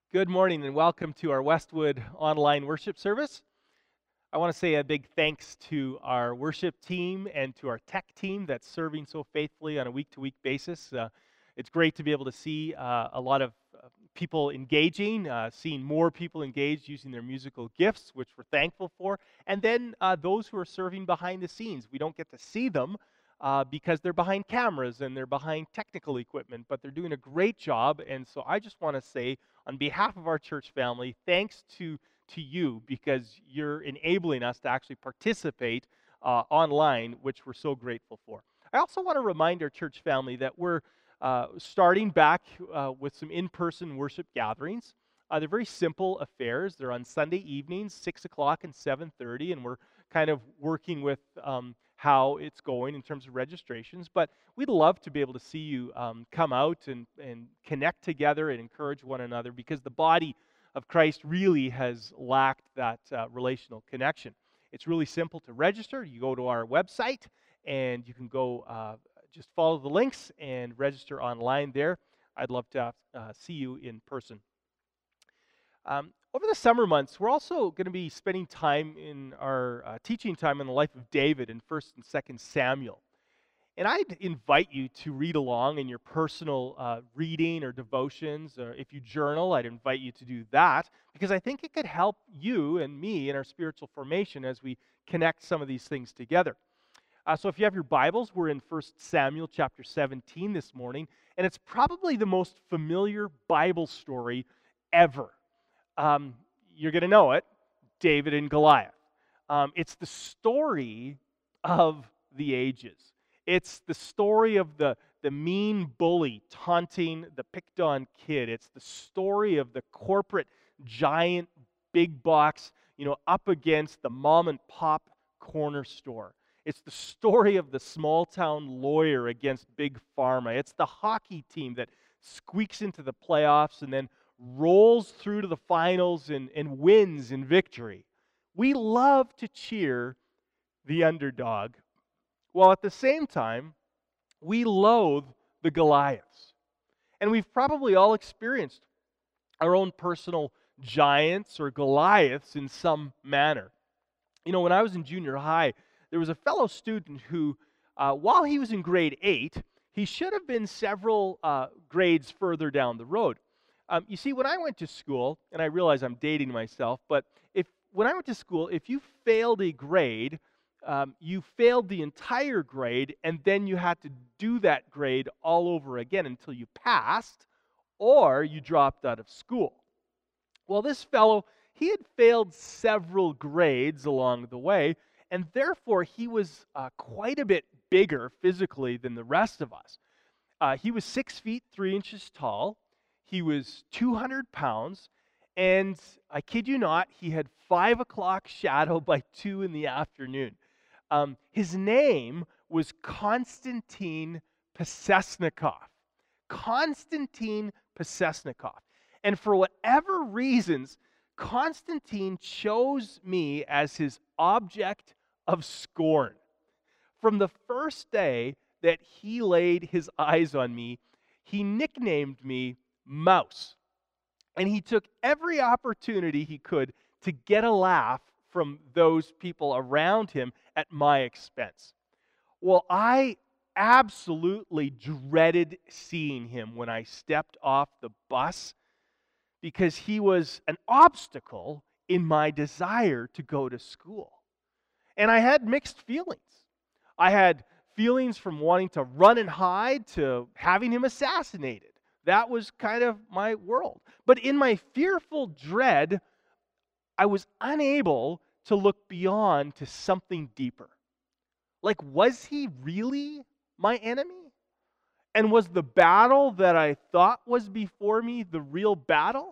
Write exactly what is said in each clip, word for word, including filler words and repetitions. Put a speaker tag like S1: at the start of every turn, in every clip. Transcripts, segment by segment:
S1: Good morning and welcome to our Westwood online worship service. I want to say a big thanks to our worship team and to our tech team that's serving so faithfully on a week to week basis. Uh, it's great to be able to see uh, a lot of uh, people engaging, uh, seeing more people engaged using their musical gifts, which we're thankful for. And then uh, those who are serving behind the scenes. We don't get to see them uh, because they're behind cameras and they're behind technical equipment, but they're doing a great job. And so I just want to say, on behalf of our church family, thanks to to you because you're enabling us to actually participate uh, online, which we're so grateful for. I also want to remind our church family that we're uh, starting back uh, with some in-person worship gatherings. Uh, they're very simple affairs. They're on Sunday evenings, six o'clock and seven thirty, and we're kind of working with um, how it's going in terms of registrations. But we'd love to be able to see you um, come out and, and connect together and encourage one another because the body of Christ really has lacked that uh, relational connection. It's really simple to register. You go to our website and you can go uh, just follow the links and register online there. I'd love to uh, see you in person. Um, over the summer months, we're also going to be spending time in our uh, teaching time in the life of David in First and Second Samuel. And I'd invite you to read along in your personal uh, reading or devotions, or if you journal, I'd invite you to do that because I think it could help you and me in our spiritual formation as we connect some of these things together. Uh, so if you have your Bibles, we're in First Samuel chapter seventeen this morning, and it's probably the most familiar Bible story ever. Um, you're going to know it, David and Goliath. Um, it's the story of the ages. It's the story of the, the mean bully taunting the picked on kid. It's the story of the corporate giant big box, you know, up against the mom and pop corner store. It's the story of the small town lawyer against big pharma. It's the hockey team that squeaks into the playoffs and then rolls through to the finals and, and wins in victory. We love to cheer the underdog, while at the same time, we loathe the Goliaths. And we've probably all experienced our own personal giants or Goliaths in some manner. You know, when I was in junior high, there was a fellow student who, uh, while he was in grade eight, he should have been several uh, grades further down the road. Um, you see, when I went to school, and I realize I'm dating myself, but if when I went to school, if you failed a grade, um, you failed the entire grade, and then you had to do that grade all over again until you passed, or you dropped out of school. Well, this fellow, he had failed several grades along the way, and therefore he was uh, quite a bit bigger physically than the rest of us. Uh, he was six feet three inches tall. He was two hundred pounds, and I kid you not, he had five o'clock shadow by two in the afternoon. Um, his name was Konstantin Pesesnikov. Konstantin Pesesnikov. And for whatever reasons, Constantine chose me as his object of scorn. From the first day that he laid his eyes on me, he nicknamed me Mouse. And he took every opportunity he could to get a laugh from those people around him at my expense. Well, I absolutely dreaded seeing him when I stepped off the bus because he was an obstacle in my desire to go to school. And I had mixed feelings. I had feelings from wanting to run and hide to having him assassinated. That was kind of my world. But in my fearful dread, I was unable to look beyond to something deeper. Like, was he really my enemy? And was the battle that I thought was before me the real battle?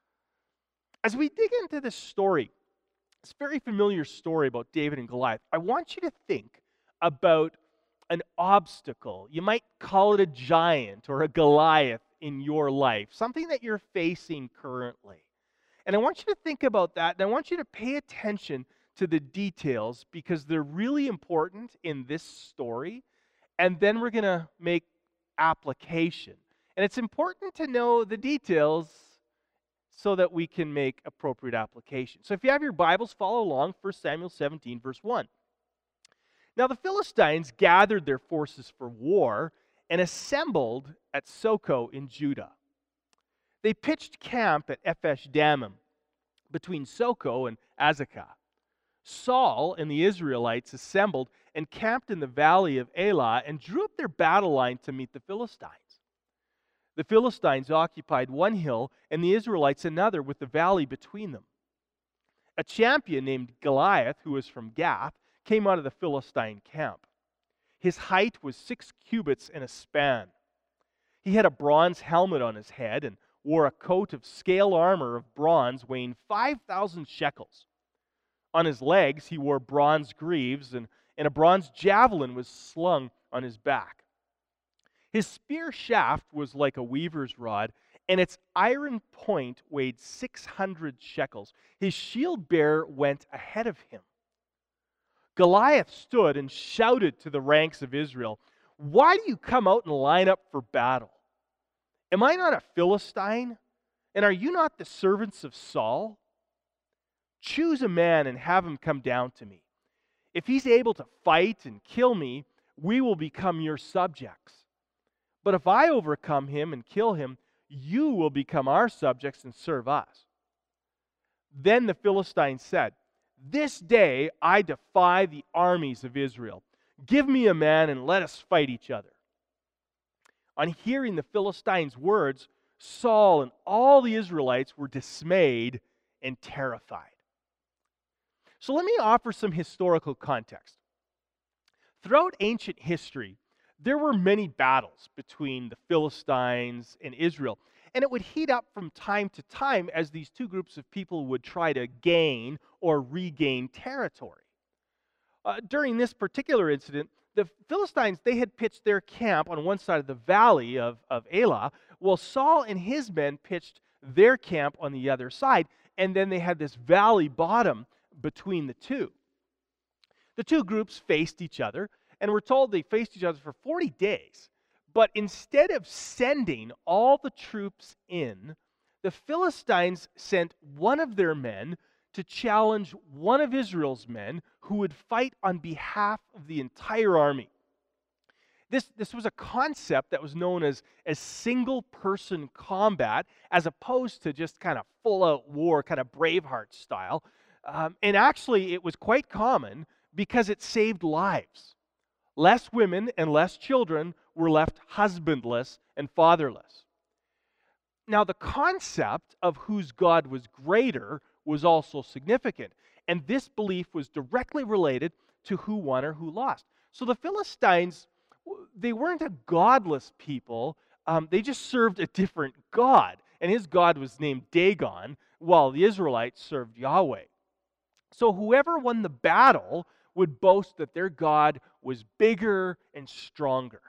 S1: As we dig into this story, this very familiar story about David and Goliath, I want you to think about an obstacle. You might call it a giant or a Goliath in your life, something that you're facing currently. And I want you to think about that, and I want you to pay attention to the details because they're really important in this story. And then we're going to make application. And it's important to know the details so that we can make appropriate application. So if you have your Bibles, follow along, First Samuel seventeen, verse one. Now the Philistines gathered their forces for war and assembled at Soko in Judah. They pitched camp at Ephesh Dammim between Soko and Azekah. Saul and the Israelites assembled and camped in the valley of Elah and drew up their battle line to meet the Philistines. The Philistines occupied one hill and the Israelites another, with the valley between them. A champion named Goliath, who was from Gath, came out of the Philistine camp. His height was six cubits and a span. He had a bronze helmet on his head and wore a coat of scale armor of bronze weighing five thousand shekels. On his legs he wore bronze greaves, and, and a bronze javelin was slung on his back. His spear shaft was like a weaver's rod, and its iron point weighed six hundred shekels. His shield bearer went ahead of him. Goliath stood and shouted to the ranks of Israel, "Why do you come out and line up for battle? Am I not a Philistine? And are you not the servants of Saul? Choose a man and have him come down to me. If he's able to fight and kill me, we will become your subjects. But if I overcome him and kill him, you will become our subjects and serve us." Then the Philistines said, "This day I defy the armies of Israel. Give me a man and let us fight each other." On hearing the Philistines' words, Saul and all the Israelites were dismayed and terrified. So let me offer some historical context. Throughout ancient history, there were many battles between the Philistines and Israel, and it would heat up from time to time as these two groups of people would try to gain or regain territory. Uh, during this particular incident, the Philistines, they had pitched their camp on one side of the valley of, of Elah, while Saul and his men pitched their camp on the other side, and then they had this valley bottom between the two. The two groups faced each other, and we're told they faced each other for forty days. But instead of sending all the troops in, the Philistines sent one of their men to challenge one of Israel's men who would fight on behalf of the entire army. This, this was a concept that was known as, as single-person combat, as opposed to just kind of full-out war, kind of Braveheart style. Um, and actually, it was quite common because it saved lives. Less women and less children were left husbandless and fatherless. Now, the concept of whose God was greater was also significant, and this belief was directly related to who won or who lost. So the Philistines, they weren't a godless people, um, they just served a different God, and his God was named Dagon, while the Israelites served Yahweh. So whoever won the battle would boast that their God was bigger and stronger.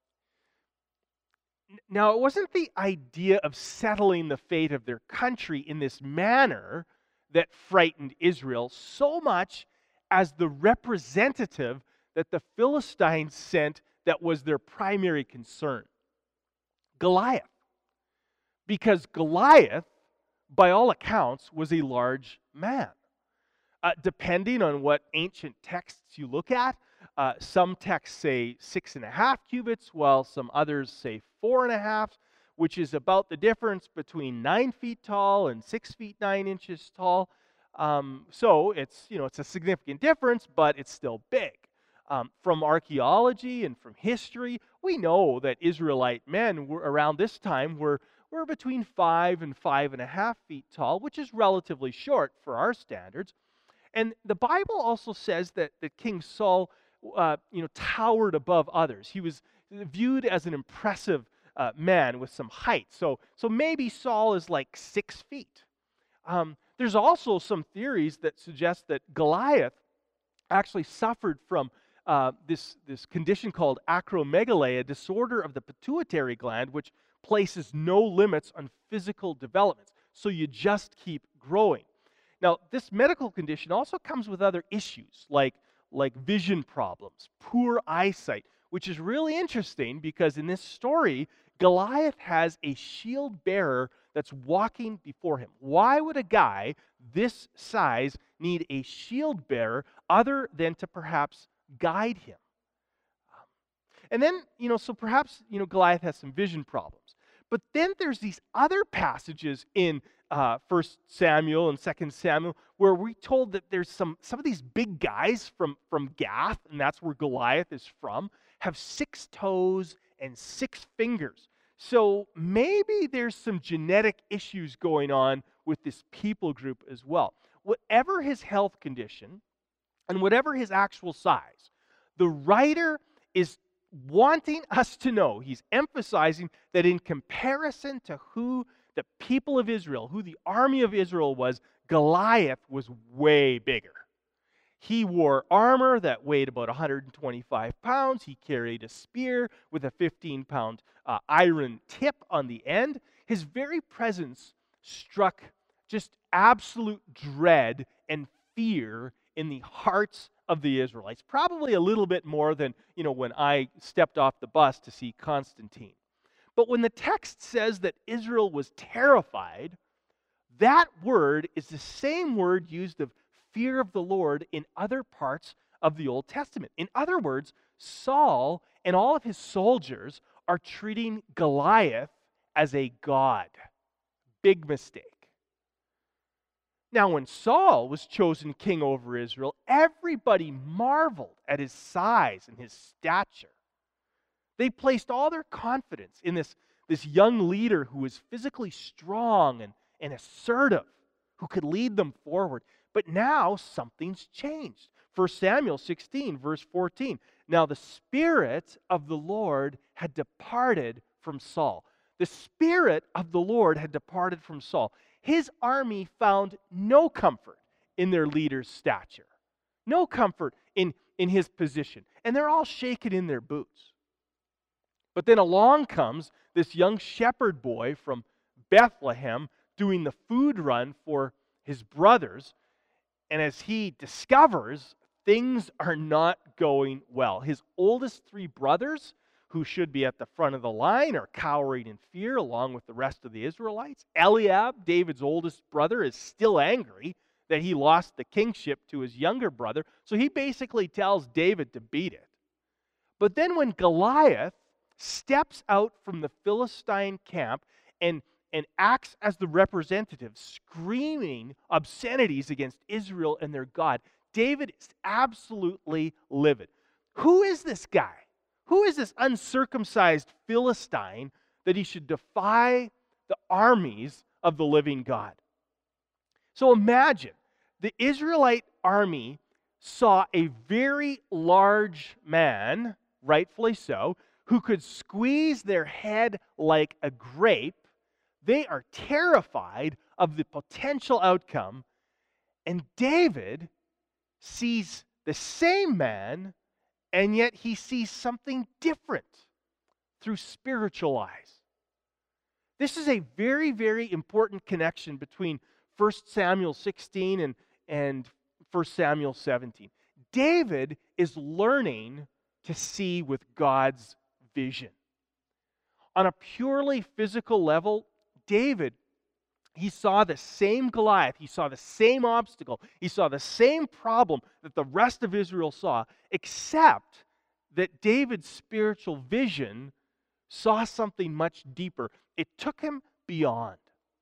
S1: Now, it wasn't the idea of settling the fate of their country in this manner that frightened Israel so much as the representative that the Philistines sent that was their primary concern: Goliath. Because Goliath, by all accounts, was a large man. Uh, depending on what ancient texts you look at, uh, some texts say six and a half cubits, while some others say four and a half, which is about the difference between nine feet tall and six feet nine inches tall. Um, so it's, you know, it's a significant difference, but it's still big. Um, from archaeology and from history, we know that Israelite men were, around this time were, were between five and five and a half feet tall, which is relatively short for our standards. And the Bible also says that, that King Saul, uh, you know, towered above others. He was viewed as an impressive uh, man with some height. So, so maybe Saul is like six feet. Um, there's also some theories that suggest that Goliath actually suffered from uh, this, this condition called acromegaly, a disorder of the pituitary gland, which places no limits on physical developments. So you just keep growing. Now, this medical condition also comes with other issues, like, like vision problems, poor eyesight, which is really interesting because in this story, Goliath has a shield bearer that's walking before him. Why would a guy this size need a shield bearer other than to perhaps guide him? And then, you know, so perhaps, you know, Goliath has some vision problems. But then there's these other passages in uh, First Samuel and Second Samuel where we're told that there's some, some of these big guys from, from Gath, and that's where Goliath is from, have six toes and six fingers. So maybe there's some genetic issues going on with this people group as well. Whatever his health condition and whatever his actual size, the writer is wanting us to know, he's emphasizing that in comparison to who the people of Israel, who the army of Israel was, Goliath was way bigger. He wore armor that weighed about one hundred twenty-five pounds. He carried a spear with a fifteen pound uh, iron tip on the end. His very presence struck just absolute dread and fear in the hearts of the Israelites. Probably a little bit more than, you know, when I stepped off the bus to see Constantine. But when the text says that Israel was terrified, that word is the same word used of fear of the Lord in other parts of the Old Testament. In other words, Saul and all of his soldiers are treating Goliath as a god. Big mistake. Now, when Saul was chosen king over Israel, everybody marveled at his size and his stature. They placed all their confidence in this, this young leader who was physically strong and, and assertive, who could lead them forward. But now something's changed. First Samuel sixteen, verse fourteen. Now the Spirit of the Lord had departed from Saul. The Spirit of the Lord had departed from Saul. His army found no comfort in their leader's stature, no comfort in, in his position. And they're all shaken in their boots. But then along comes this young shepherd boy from Bethlehem doing the food run for his brothers. And as he discovers, things are not going well. His oldest three brothers, who should be at the front of the line, are cowering in fear along with the rest of the Israelites. Eliab, David's oldest brother, is still angry that he lost the kingship to his younger brother. So he basically tells David to beat it. But then when Goliath steps out from the Philistine camp and, and acts as the representative, screaming obscenities against Israel and their God, David is absolutely livid. Who is this guy? Who is this uncircumcised Philistine that he should defy the armies of the living God? So imagine, the Israelite army saw a very large man, rightfully so, who could squeeze their head like a grape. They are terrified of the potential outcome, and David sees the same man, and yet he sees something different through spiritual eyes. This is a very, very important connection between First Samuel sixteen and, and First Samuel seventeen. David is learning to see with God's vision. On a purely physical level, David, he saw the same Goliath, he saw the same obstacle, he saw the same problem that the rest of Israel saw, except that David's spiritual vision saw something much deeper. It took him beyond.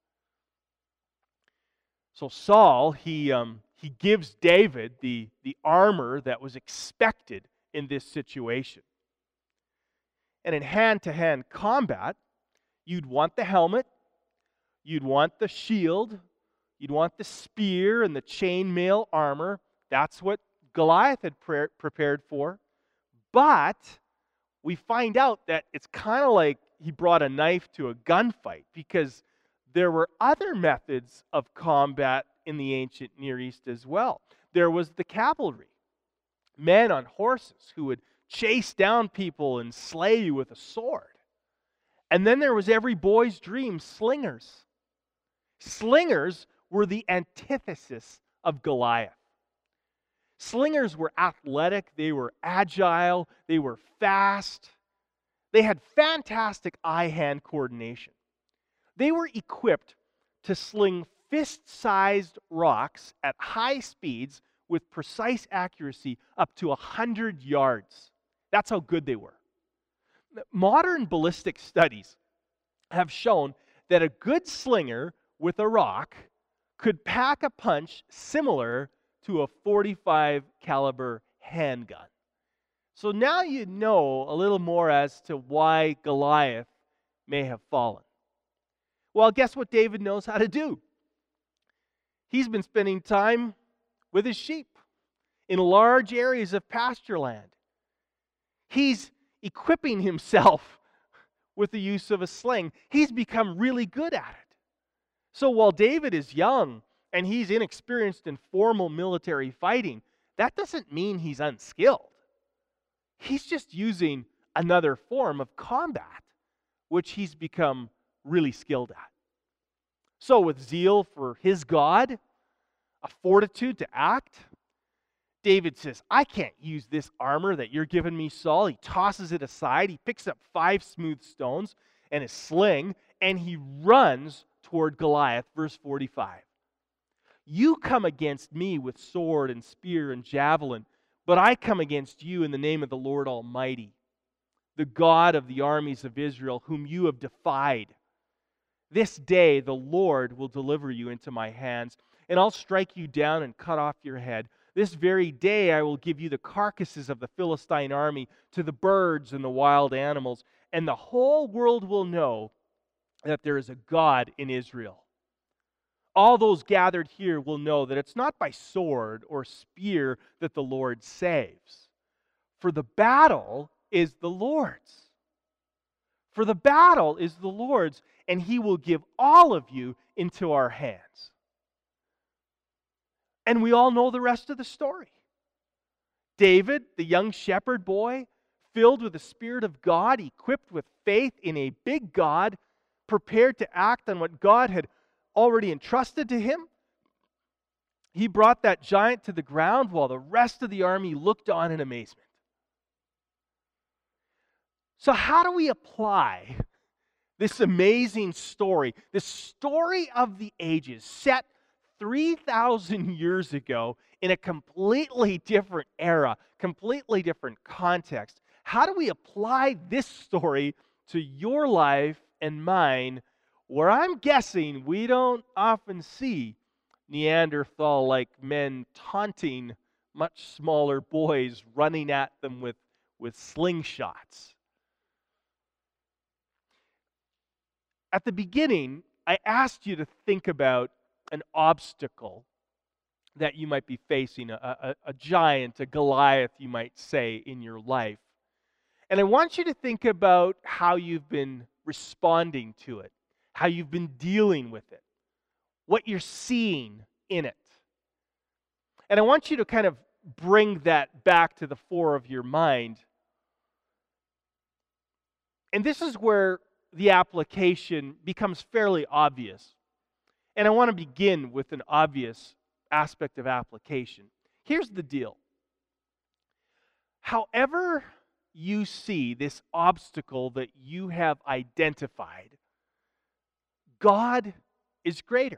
S1: So Saul, he, um, he gives David the, the armor that was expected in this situation. And in hand-to-hand combat, you'd want the helmet, you'd want the shield, you'd want the spear and the chainmail armor. That's what Goliath had pre- prepared for. But we find out that it's kind of like he brought a knife to a gunfight, because there were other methods of combat in the ancient Near East as well. There was the cavalry, men on horses who would chase down people and slay you with a sword. And then there was every boy's dream, slingers. Slingers were the antithesis of Goliath. Slingers were athletic, they were agile, they were fast. They had fantastic eye-hand coordination. They were equipped to sling fist-sized rocks at high speeds with precise accuracy up to one hundred yards. That's how good they were. Modern ballistic studies have shown that a good slinger with a rock could pack a punch similar to a forty-five caliber handgun. So now you know a little more as to why Goliath may have fallen. Well, guess what David knows how to do? He's been spending time with his sheep in large areas of pasture land. He's equipping himself with the use of a sling. He's become really good at it. So while David is young and he's inexperienced in formal military fighting, that doesn't mean he's unskilled. He's just using another form of combat, which he's become really skilled at. So with zeal for his God, a fortitude to act, David says, I can't use this armor that you're giving me, Saul. He tosses it aside. He picks up five smooth stones and his sling, and he runs toward Goliath. Verse forty-five. You come against me with sword and spear and javelin, but I come against you in the name of the Lord Almighty, the God of the armies of Israel, whom you have defied. This day the Lord will deliver you into my hands, and I'll strike you down and cut off your head. This very day I will give you the carcasses of the Philistine army to the birds and the wild animals, and the whole world will know that there is a God in Israel. All those gathered here will know that it's not by sword or spear that the Lord saves, for the battle is the Lord's. For the battle is the Lord's, and He will give all of you into our hands. And we all know the rest of the story. David, the young shepherd boy, filled with the Spirit of God, equipped with faith in a big God, prepared to act on what God had already entrusted to him. He brought that giant to the ground while the rest of the army looked on in amazement. So how do we apply this amazing story, this story of the ages, set three thousand years ago in a completely different era, completely different context? How do we apply this story to your life and mine, where I'm guessing we don't often see Neanderthal-like men taunting much smaller boys, running at them with, with slingshots? At the beginning, I asked you to think about an obstacle that you might be facing, a, a, a giant, a Goliath, you might say, in your life. And I want you to think about how you've been responding to it, how you've been dealing with it, what you're seeing in it. And I want you to kind of bring that back to the fore of your mind. And this is where the application becomes fairly obvious. And I want to begin with an obvious aspect of application. Here's the deal. However you see this obstacle that you have identified, God is greater.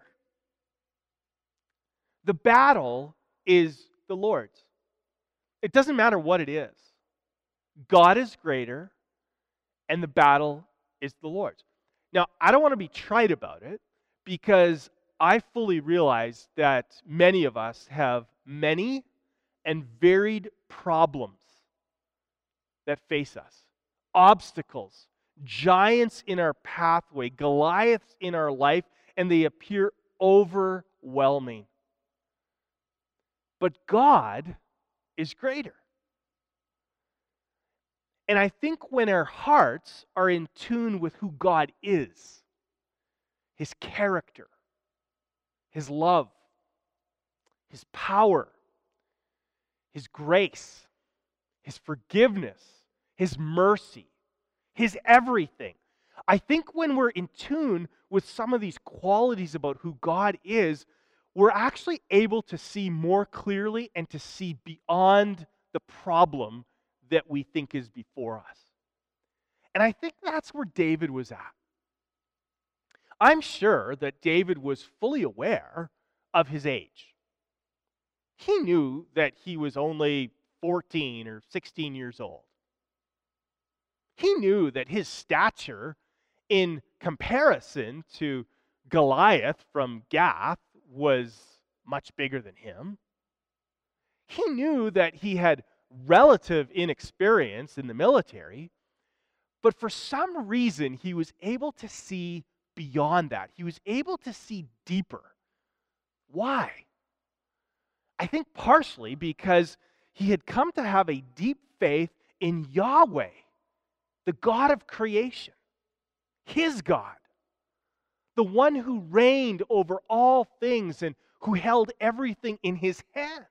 S1: The battle is the Lord's. It doesn't matter what it is. God is greater, and the battle is the Lord's. Now, I don't want to be trite about it, because I fully realize that many of us have many and varied problems that face us. Obstacles, giants in our pathway, Goliaths in our life, and they appear overwhelming. But God is greater. And I think when our hearts are in tune with who God is, His character, His love, His power, His grace, His forgiveness, His mercy, His everything. I think when we're in tune with some of these qualities about who God is, we're actually able to see more clearly and to see beyond the problem that we think is before us. And I think that's where David was at. I'm sure that David was fully aware of his age. He knew that he was only fourteen or sixteen years old. He knew that his stature in comparison to Goliath from Gath was much bigger than him. He knew that he had relative inexperience in the military, but for some reason he was able to see beyond that. He was able to see deeper. Why? I think partially because he had come to have a deep faith in Yahweh, the God of creation, his God, the one who reigned over all things and who held everything in his hand.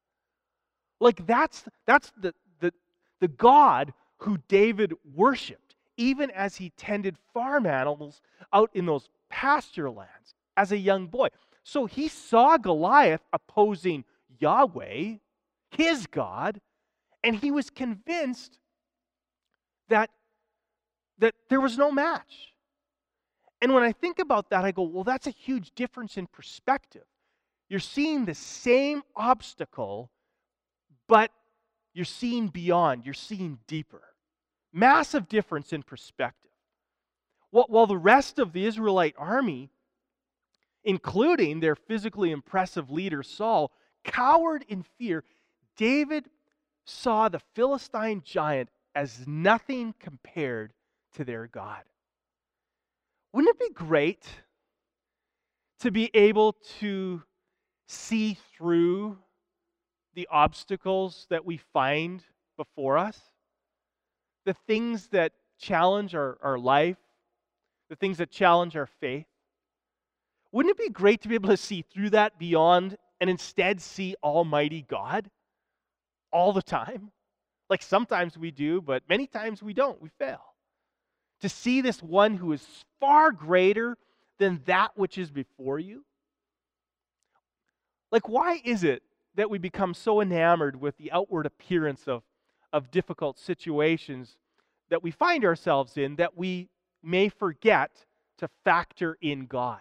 S1: Like that's, that's the, the, the God who David worshiped, even as he tended farm animals out in those pasture lands as a young boy. So he saw Goliath opposing Yahweh, his God, and he was convinced that, that there was no match. And when I think about that, I go, well, that's a huge difference in perspective. You're seeing the same obstacle, but you're seeing beyond, you're seeing deeper. Massive difference in perspective. While the rest of the Israelite army, including their physically impressive leader Saul, cowered in fear, David saw the Philistine giant as nothing compared to their God. Wouldn't it be great to be able to see through the obstacles that we find before us? The things that challenge our, our life, the things that challenge our faith? Wouldn't it be great to be able to see through that beyond and instead see Almighty God all the time? Like sometimes we do, but many times we don't. We fail. To see this one who is far greater than that which is before you? Like, why is it that we become so enamored with the outward appearance of, of difficult situations that we find ourselves in that we may forget to factor in God,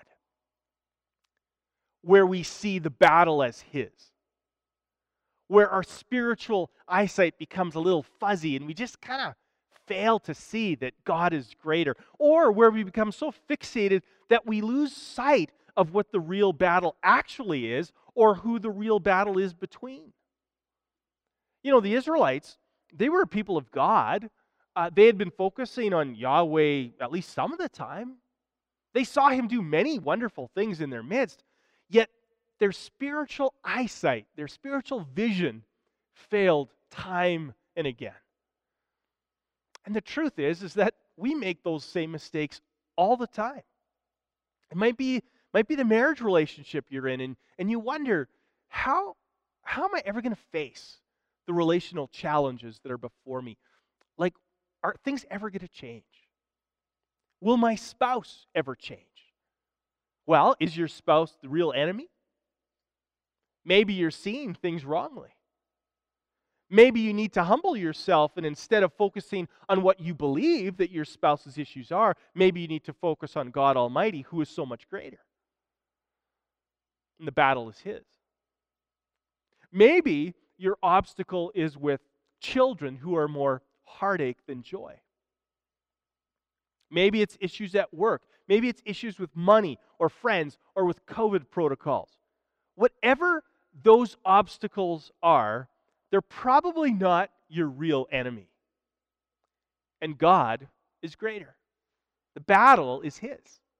S1: where we see the battle as His, where our spiritual eyesight becomes a little fuzzy and we just kind of fail to see that God is greater, or where we become so fixated that we lose sight of what the real battle actually is or who the real battle is between. You know, the Israelites, they were a people of God. Uh, they had been focusing on Yahweh at least some of the time. They saw Him do many wonderful things in their midst, yet their spiritual eyesight, their spiritual vision failed time and again. And the truth is, is that we make those same mistakes all the time. It might be, might be the marriage relationship you're in, and, and you wonder, how, how am I ever going to face the relational challenges that are before me? Like, are things ever going to change? Will my spouse ever change? Well, is your spouse the real enemy? Maybe you're seeing things wrongly. Maybe you need to humble yourself, and instead of focusing on what you believe that your spouse's issues are, maybe you need to focus on God Almighty, who is so much greater. And the battle is His. Maybe your obstacle is with children who are more heartache than joy. Maybe it's issues at work. Maybe it's issues with money or friends or with COVID protocols. Whatever those obstacles are, they're probably not your real enemy. And God is greater. The battle is His.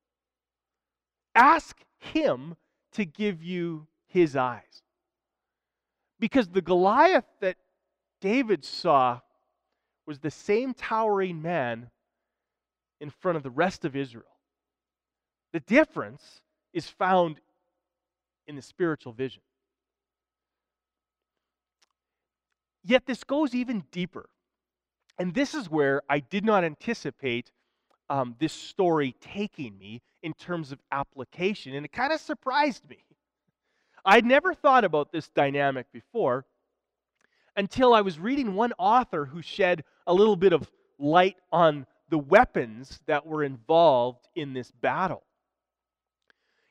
S1: Ask Him to give you His eyes. Because the Goliath that David saw was the same towering man in front of the rest of Israel. The difference is found in the spiritual vision. Yet this goes even deeper. And this is where I did not anticipate um, this story taking me in terms of application. And it kind of surprised me. I'd never thought about this dynamic before until I was reading one author who shed a little bit of light on the weapons that were involved in this battle.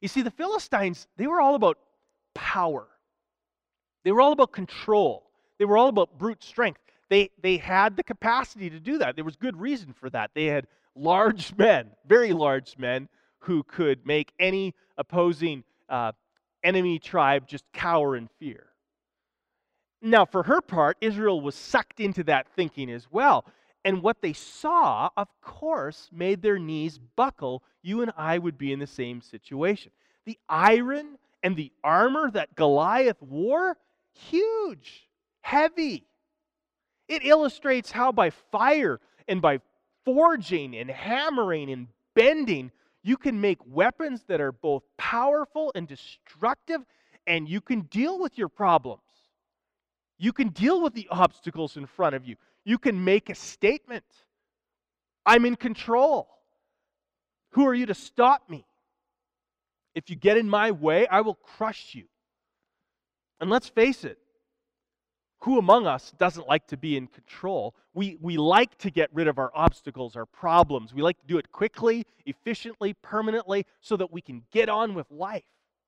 S1: You see, the Philistines, they were all about power. They were all about control. They were all about brute strength. They, they had the capacity to do that. There was good reason for that. They had large men, very large men, who could make any opposing uh, enemy tribe just cower in fear. Now, for her part, Israel was sucked into that thinking as well. And what they saw, of course, made their knees buckle. You and I would be in the same situation. The iron and the armor that Goliath wore, huge, heavy. It illustrates how by fire and by forging and hammering and bending, you can make weapons that are both powerful and destructive, and you can deal with your problems. You can deal with the obstacles in front of you. You can make a statement. I'm in control. Who are you to stop me? If you get in my way, I will crush you. And let's face it, who among us doesn't like to be in control? We, we like to get rid of our obstacles, our problems. We like to do it quickly, efficiently, permanently, so that we can get on with life.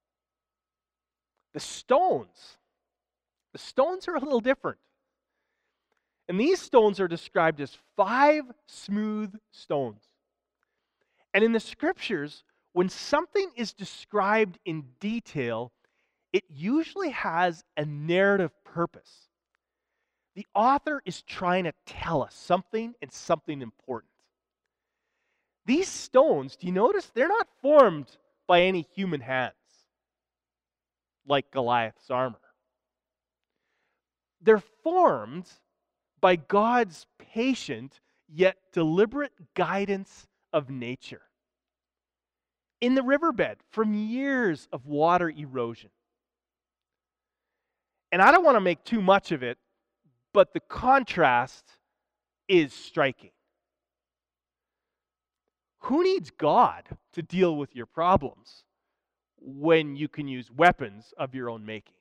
S1: The stones, the stones are a little different. And these stones are described as five smooth stones. And in the scriptures, when something is described in detail, it usually has a narrative purpose. The author is trying to tell us something and something important. These stones, do you notice, they're not formed by any human hands, like Goliath's armor. They're formed by God's patient yet deliberate guidance of nature. In the riverbed, from years of water erosion. And I don't want to make too much of it, but the contrast is striking. Who needs God to deal with your problems when you can use weapons of your own making?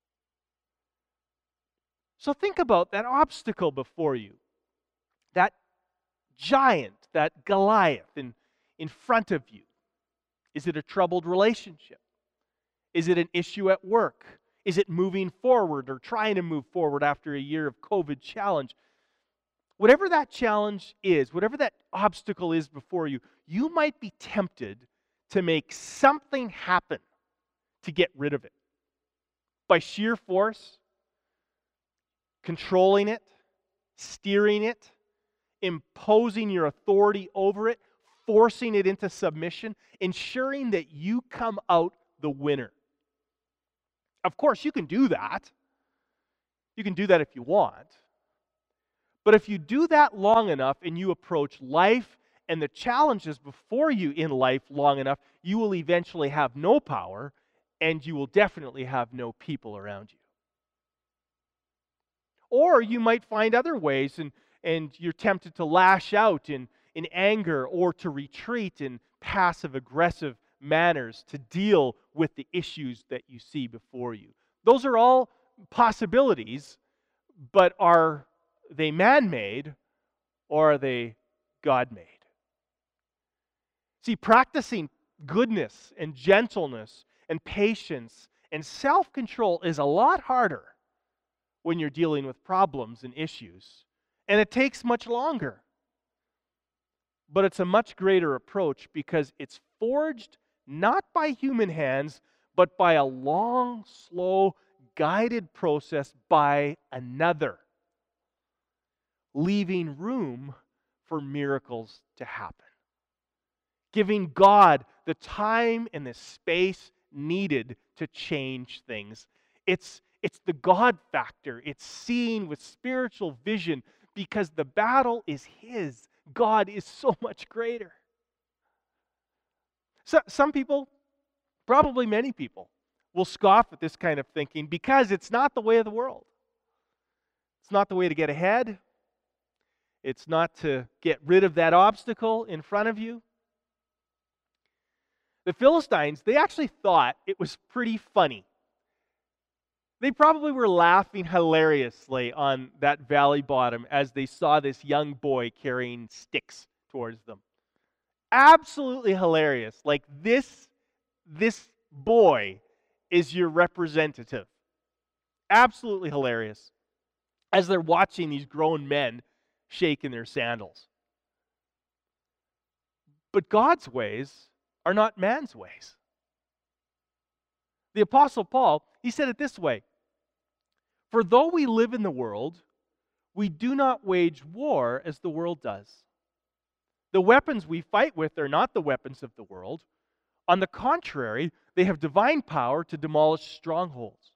S1: So think about that obstacle before you, that giant, that Goliath in, in front of you. Is it a troubled relationship? Is it an issue at work? Is it moving forward or trying to move forward after a year of COVID challenge? Whatever that challenge is, whatever that obstacle is before you, you might be tempted to make something happen to get rid of it. By sheer force, controlling it, steering it, imposing your authority over it, forcing it into submission, ensuring that you come out the winner. Of course, you can do that. You can do that if you want. But if you do that long enough and you approach life and the challenges before you in life long enough, you will eventually have no power and you will definitely have no people around you. Or you might find other ways and, and you're tempted to lash out in, in anger or to retreat in passive-aggressive manners to deal with the issues that you see before you. Those are all possibilities, but are they man-made or are they God-made? See, practicing goodness and gentleness and patience and self-control is a lot harder when you're dealing with problems and issues, and it takes much longer. But it's a much greater approach because it's forged not by human hands, but by a long, slow, guided process by another, leaving room for miracles to happen, giving God the time and the space needed to change things. It's, it's the God factor. It's seeing with spiritual vision because the battle is His. God is so much greater. So, some people, probably many people, will scoff at this kind of thinking because it's not the way of the world. It's not the way to get ahead. It's not to get rid of that obstacle in front of you. The Philistines, they actually thought it was pretty funny. They probably were laughing hilariously on that valley bottom as they saw this young boy carrying sticks towards them. Absolutely hilarious. Like, this this boy is your representative. Absolutely hilarious. As they're watching these grown men shake in their sandals. But God's ways are not man's ways. The Apostle Paul, he said it this way, "For though we live in the world, we do not wage war as the world does. The weapons we fight with are not the weapons of the world. On the contrary, they have divine power to demolish strongholds."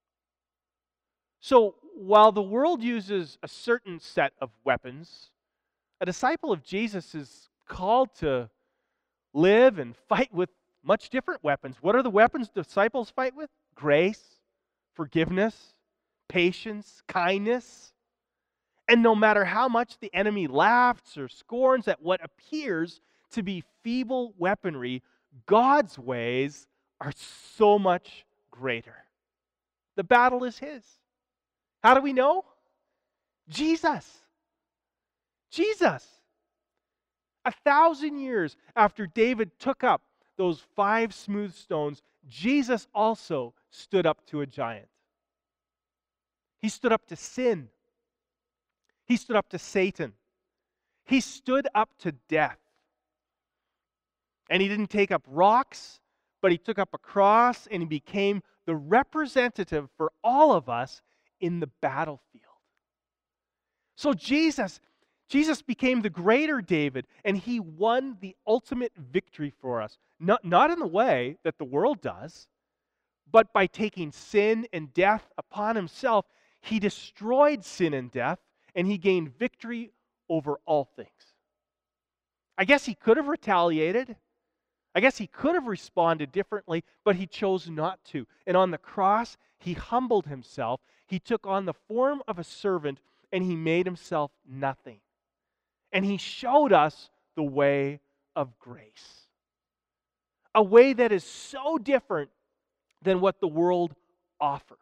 S1: So, while the world uses a certain set of weapons, a disciple of Jesus is called to live and fight with much different weapons. What are the weapons disciples fight with? Grace, forgiveness, patience, kindness. And no matter how much the enemy laughs or scorns at what appears to be feeble weaponry, God's ways are so much greater. The battle is His. How do we know? Jesus. Jesus. A thousand years after David took up those five smooth stones, Jesus also stood up to a giant. He stood up to sin. He stood up to Satan. He stood up to death. And he didn't take up rocks, but he took up a cross and he became the representative for all of us in the battlefield. So Jesus, Jesus became the greater David, and he won the ultimate victory for us. Not, not in the way that the world does, but by taking sin and death upon himself, he destroyed sin and death, and he gained victory over all things. I guess he could have retaliated. I guess he could have responded differently, but he chose not to. And on the cross, he humbled himself. He took on the form of a servant, and he made himself nothing. And he showed us the way of grace. A way that is so different than what the world offers.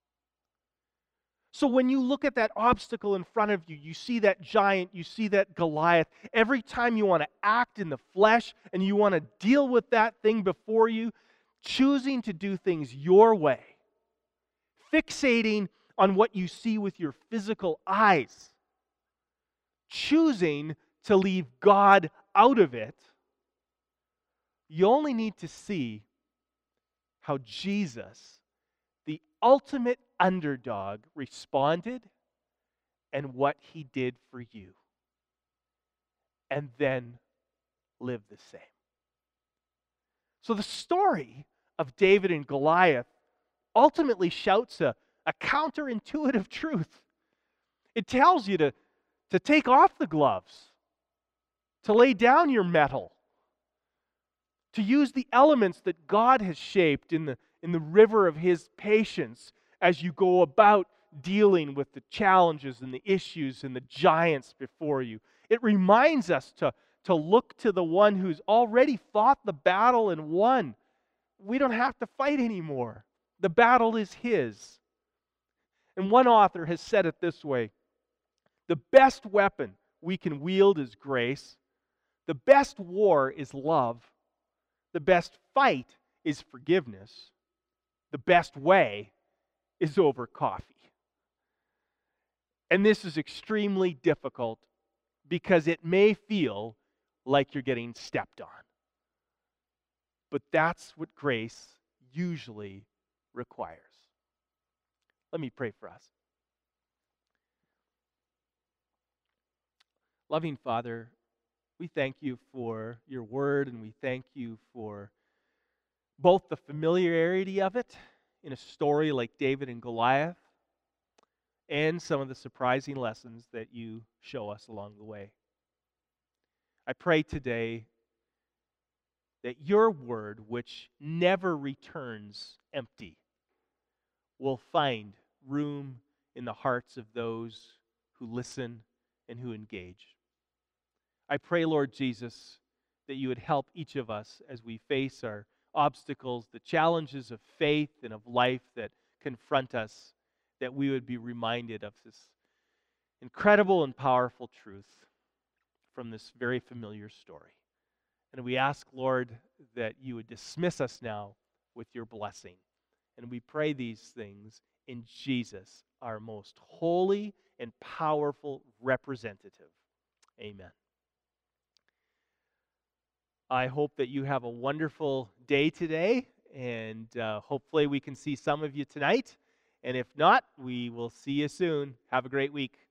S1: So when you look at that obstacle in front of you, you see that giant, you see that Goliath, every time you want to act in the flesh and you want to deal with that thing before you, choosing to do things your way, fixating on what you see with your physical eyes, choosing to leave God out of it, you only need to see how Jesus, the ultimate underdog, responded and what he did for you. And then live the same. So the story of David and Goliath ultimately shouts a, a counterintuitive truth. It tells you to, to take off the gloves, to lay down your metal, to use the elements that God has shaped in the, in the river of His patience as you go about dealing with the challenges and the issues and the giants before you. It reminds us to, to look to the one who's already fought the battle and won. We don't have to fight anymore. The battle is His. And one author has said it this way: the best weapon we can wield is grace. The best war is love. The best fight is forgiveness. The best way is over coffee. And this is extremely difficult because it may feel like you're getting stepped on. But that's what grace usually requires. Let me pray for us. Loving Father, we thank you for your word, and we thank you for both the familiarity of it in a story like David and Goliath, and some of the surprising lessons that you show us along the way. I pray today that your word, which never returns empty, will find room in the hearts of those who listen and who engage. I pray, Lord Jesus, that you would help each of us as we face our obstacles, the challenges of faith and of life that confront us, that we would be reminded of this incredible and powerful truth from this very familiar story. And we ask, Lord, that you would dismiss us now with your blessing. And we pray these things in Jesus, our most holy and powerful representative. Amen. I hope that you have a wonderful day today, and uh, hopefully we can see some of you tonight. And if not, we will see you soon. Have a great week.